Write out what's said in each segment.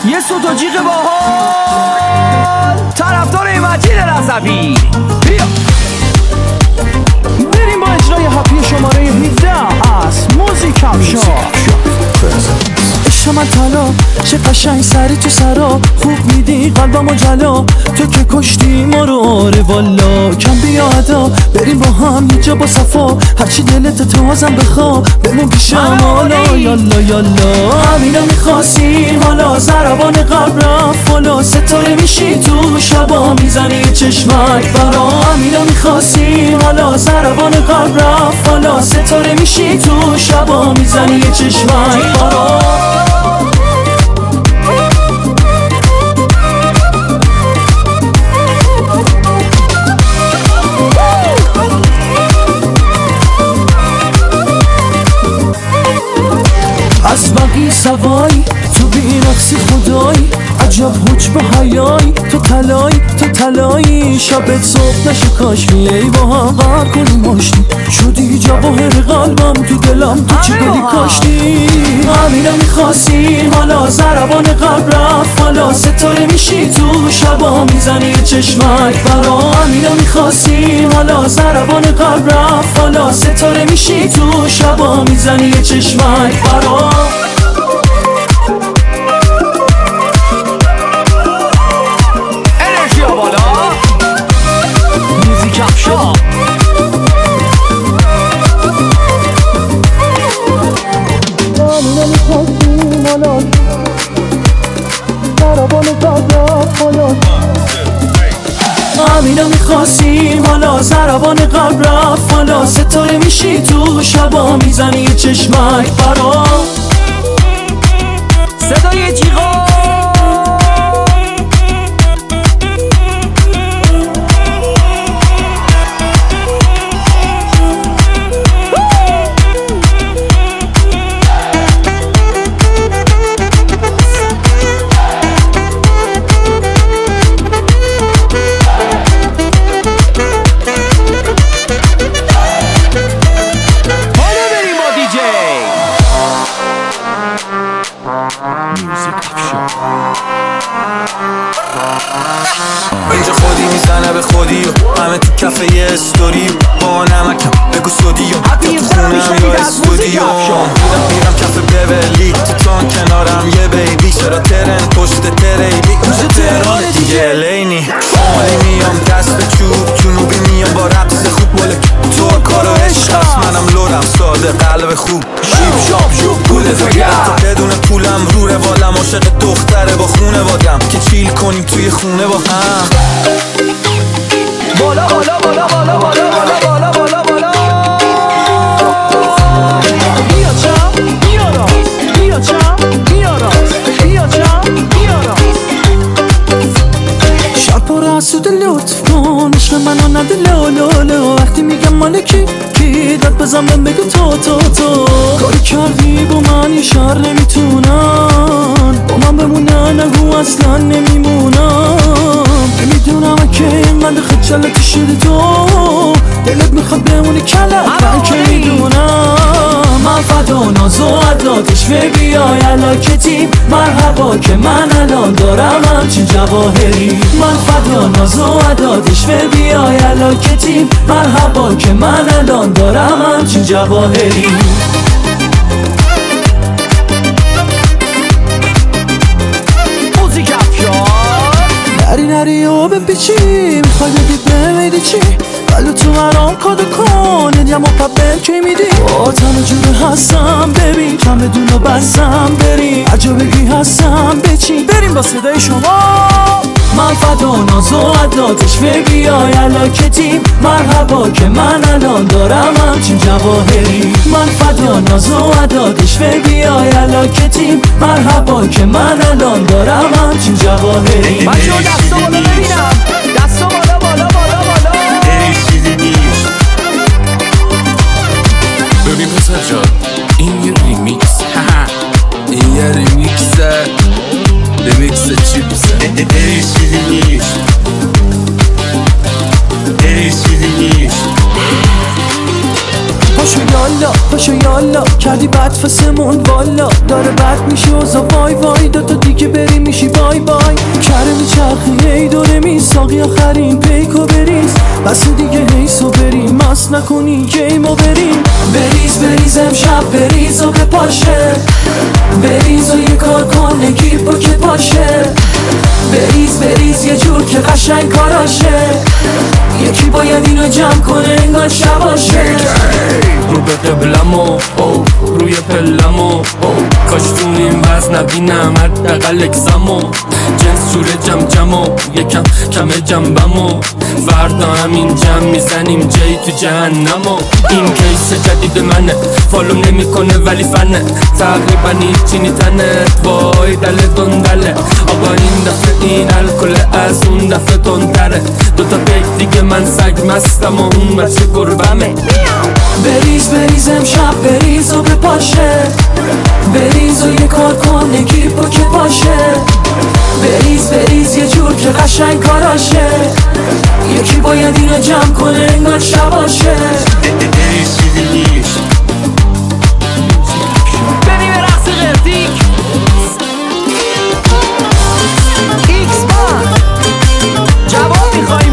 یه صوت و جیغ باحال طرفدار مجید رضوی بیا بریم با اجرای هاپی شماره 17 از موزیک افشار. عشق من طلا چه قشنگ سری تو سرا خوب میدی قلبمو جلا تو که کشتی ما رو آره والا کم بیادا بریم با هم یه جا با صفا هرچی دلت تو ازم بخوا بمون پیشم حالا یالا یالا همینو میخواستیم حالا ضربان قلب رفت حالا ستاره میشی تو شبا میزنی چشمک برا همینو میخواستیم حالا ضربان قلب رفت حالا ستاره میشی تو شبا میزنی چشمک برا از بقی سوای تو بینقصی خدای عجب حجب حیای تو تلایی شبت صبح نشه کاش ای با هم غر کنیم ماشتی شدی جواهر قلبم تو دلم تو چی گلی کاشتی همینو میخواستیم حالا ضربان قلب رفت حالا ستاره میشی تو شبا میزنی چشمک برا همینو میخواستیم حالا ضربان قلب رفت حالا ستاره میشی تو شبا میزنی چشمک برا همینو میخواستیم حالا ضربان قلب رفت حالا ستاره میشی تو شبا میزنی چشمک برا صدای جیغا اینجا خودی میزنه به خودی و همه تو کفه یه استوری با نمکم بگو سودی و یا تو خونم یا استودیو میرم کفه ببلی تو تان کنارم یه بیبی چرا ترن پشت تریلی اونجا تهران دیگه لینی شمالی میام دست به چوب جنوبی میام با رقص خوب مال تو کارو عشق هست منم لورم ساده قلب خوب شیب شاب شوب پولتو گرد بدون پولم رو روالم عاشق دختره با خونه وادم که چیل کنیم توی خونه با هم بالا بالا بالا بالا بالا بالا بالا بالا بالا بیا چم بیا راست بیا چم بیا راست بیا چم بیا راست شب پر حسود لطف کن عشق منو نده لالالو وقتی میگم مال کی داد بزن من بگو تو کاری کردی با من یه شهر نمیتونن با من بمونن نگو اصلا نمیمونم نمیدونم که اینقدر خجالتی شدی تو دلت میخواد بمونی کلت من که میدونم من فدا ناز و عداتش بیای علاکتیم مرحبا که من الان دارم همچین جواهری من فدا ناز و عداتش بیای علاکتیم مرحبا که من الان دارم همچین جواهری موزیک افشار نری و بپیچی میخوای بگی بمیدی چی ولی تو مرام کادو کن یم و پبل که میدی با تن جور هستم ببین کم بدون و بستم بریم عجا بگی هستم بچین بریم با صدای شما من فدا ناز و عداتش بیای علاکتیم مرحبا که من الان دارم همچین جواهری من فدا ناز و عداتش بیای علاکتیم مرحبا که من الان دارم همچین جواهری بچه ها دستا بالا ببینم دستا بالا بالا بالا بالا چیزی نیست ببین پسر جان این یه ریمیکس این یه ریمیکسه ریمیکس چیپسه چیزی نیست چیزی نیست پاشو یالا پاشو یالا کردی بدفسمون والا داره بد میشه اوزا وای وای دوتا دیگه بری میشی بای بای کره میچرخی هی دوره میساقی آخرین پیکو بریز بس دیگه حیثو بریم مست نکنی گیمو بریم بریز امشب بریز و بپاشه بریز و یه کار کن نگیب و که باشه بریز یه جور که قشنگ کاراشه یکی باید اینو جمع کنه انگار شباشه رو به قبلمو روی پلمو کاش تو این وز نبینم حداقل اکزمو جنس شوره جمجمو یکم کمه جنبمو فردا همین جمع میزنیم جایی تو جهنمو این کیس جدید منه فالو نمیکنه ولی فنه تقریبا هیچی نیتنه وای دل دندله آقا این دفعه این الکل از اون دفعه تندره دوتا پیک دیگه من سگ مستم و اون بچه گربمه بریز امشب بریز و بپاشه بریز و یه کار کن نگیب و که باشه بریز یه جور که قشنگ کاراشه یکی باید اینو جمع کنه انگار شباشه بریم رقص قرتیک ایکس بار جواب میخواییم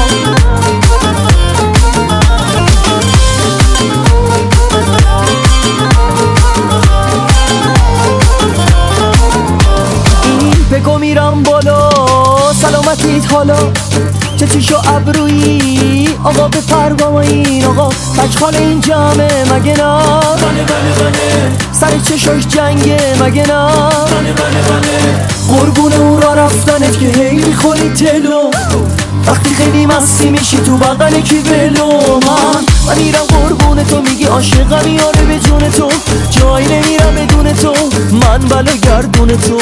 بگو میرم بالا سلامتیت حالا چه چیشو ابرویی آقا به پرگام این آقا بچخال این جمعه مگه نه سر چشاش جنگه مگه نه قربون اون را رفتنت که هی میخوری تلو وقتی خیلی مستی میشی تو بغل کی ولو من میرم قربون تو میگی عاشقم یاره به جون تو جایی نمیرم بدون تو من بلا گردون تو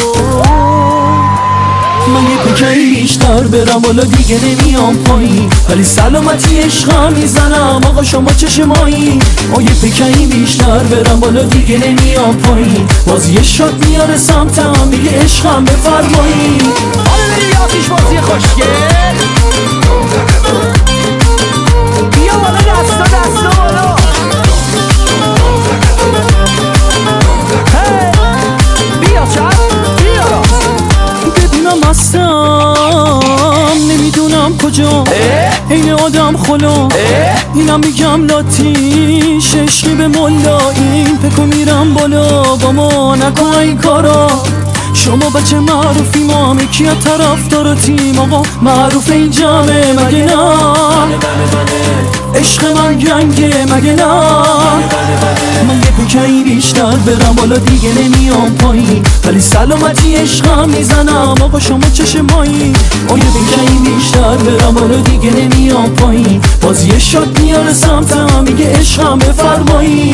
من یه پکری بیشتر برم بالا دیگه نمیام پایین ولی سلامتی عشقم میزنم آقا شما چشمایی ما یه پکری بیشتر برم بالا دیگه نمیام پایین باز یه شات میاره سمتم میگه عشقم بفرمایی حالا بریم یه آتیش بازی خوشگل بیا بالا دستا بالا بیا چپ بیا راست ببینم هستم نمیدونم کجا این آدم خلا اینم میگم لاتیش عشقی به ملا این پکو میرم بالا با ما نکن این کارا شما بچه معروفی ما همه کی از طرف داره تیم آقا معروف این جمعه مگه نه عشق من گنگه مگه نه من یه پکری بیشتر برم بالا دیگه نمیام پایین ولی سلامتی عشقم میزنم آقا شما چشمایی ما یه پکری بیشتر برم بالا دیگه نمیام پایین باز یه شات میاره سمتم میگه عشقم بفرمایی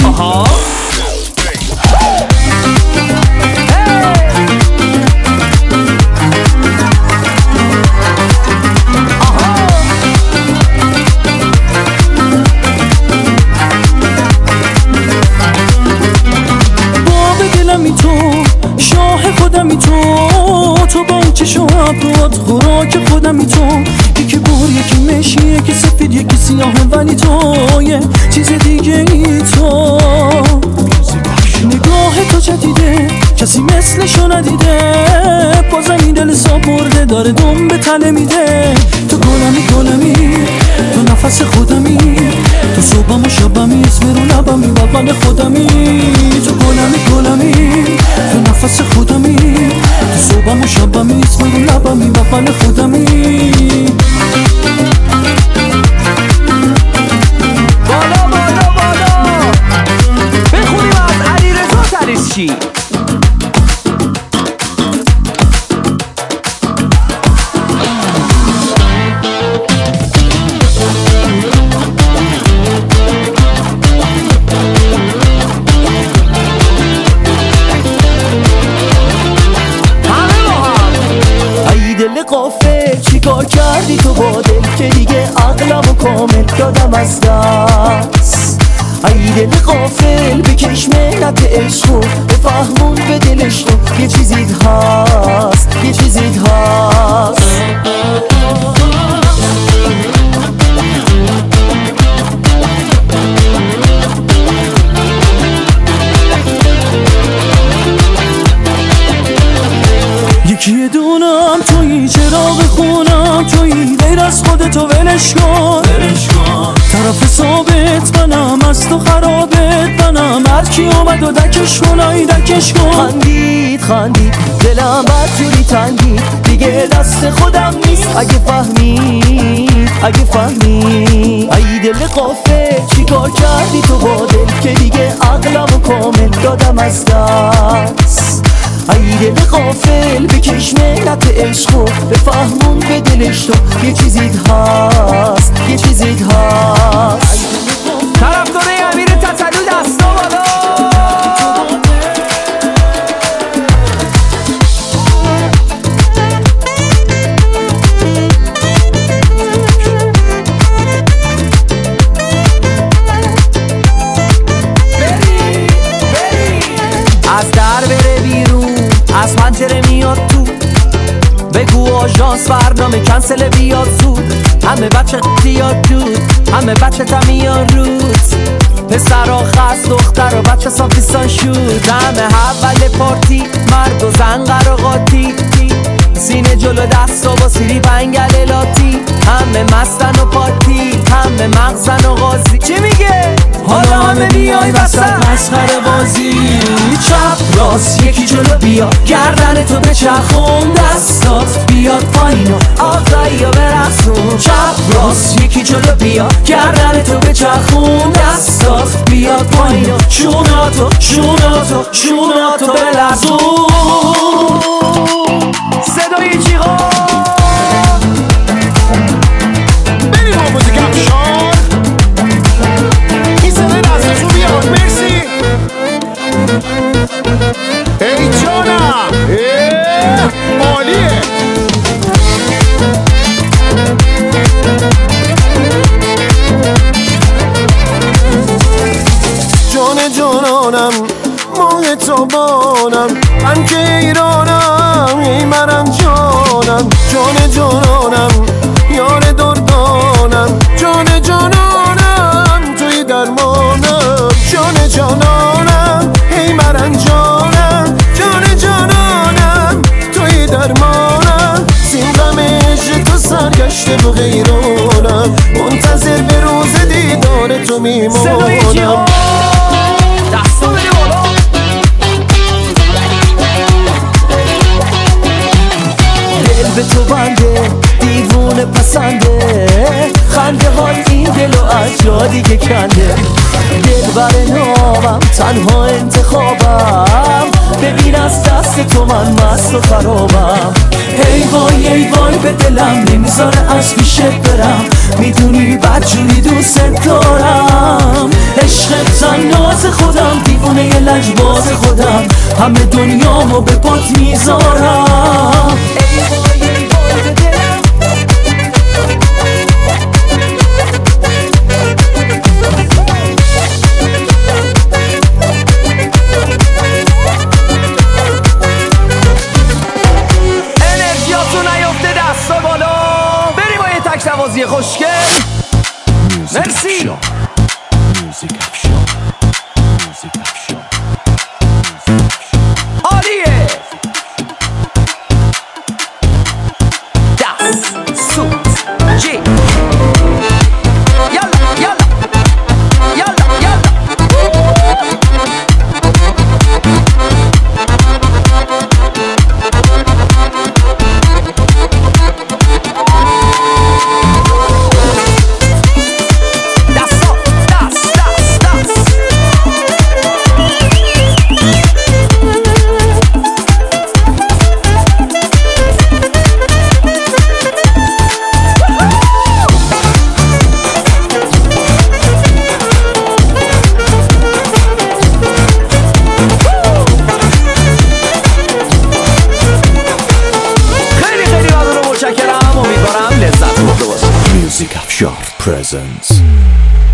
خودمی تو با اون چشم ابروات خوراک خودمی تو یکی بور یکی مشی یکی سفید یکی سیاه ولی تو یه چیز دیگه ای تو نگاه تو جدیده کسی مثلشو ندیده بازم این دل ساب مرده داره دم به تله میده تو گلمی تو نفس خودمی تو صبحم و شبمی اسم رو لبمی بغل خودمی تو گلمی تو نفس خودمی تو صبحم و شبمی اسم رو لبمی بغل خودمی بالا بخونیم از علیرضا طلیسچی قافل چیکار کردی تو با دل که دیگه عقلمو کامل دادم از دست ای دل قافل بکش مهنت عشقو بفهمون به دلش تو یه چیزید هست ولش کن طرف ثابت منم، از تو خرابت منم، هرکی اومد و دکش کن آی دکش کن. خندید خندید دلم بدجوری تنگید، دیگه دست خودم نیست اگه فهمید اگه فهمید. ای دل غافل چیکار کردی تو با دل که دیگه عقلمو کامل دادم از دست. ای دل غافل بکش مهنت عشقو، بفهمون به دلش تو یه چیزید هست یه چیزید هست. طرفدار امیر تتلو دستا بالا. از در بره بیرون، از پنجره میاد تو، بگو آژانس برنامه کنسل بیاد زود. همه بچه زیاد دود، همه بچه تمیان روز، پسرا خست دختر و بچه ساکستان شد. همه اول پارتی مرد و زن قراقاتی، سینه جلو دستا با سیری پنگل لاتی، همه مستن و پارتی، همه مغزن و غازی. چی میگه؟ حالا همه بیای وسط مسخره بازی. چپ راست یکی جلو بیا، گردن تو بچرخون، دستات بیاد پایین و آقایی رو برسون. چپ راست یکی جلو بیا، گردن تو بچرخون، دستات بیاد پایین و شوناتو شوناتو شوناتو بلرزون. صدای جیغا بریم با موزیک افشار. این صدای نزدشون بیاد. مرسی. ای جانم عالیه. جان جانانم ماه تابانم، من که ایرانم ای منم جانم. جان جانانم یار دردانم، جان جانانم توی درمانم. جان جانانم ای منم جانم، جان جانانم توی درمانم. زین غم عشق تو سرگشته و غیرانم، منتظر به روز دیدار تو میمانم. دستا بری بالا. دل به تو بنده دیوونه پسنده، خنده های این دل و از جا دیگه کنده. دل بر نامم تنها انتخابم، ببین از دست تو من مست و خرابم. ای وای به دلم نمیذاره از پیشت برم، میدونی بدجوری دوست دارم. عشقت ناز خودم، دیوونه ی لجباز خودم، همه دنیامو به پات میذارم. ای وای به دلم. انرژیاتون نیفته دستا بالا. بریم با یه تک نوازی خوشگل. مرسی. عالیه. دست سوت جی یالا یالا یالا یالا. Music Afshar presents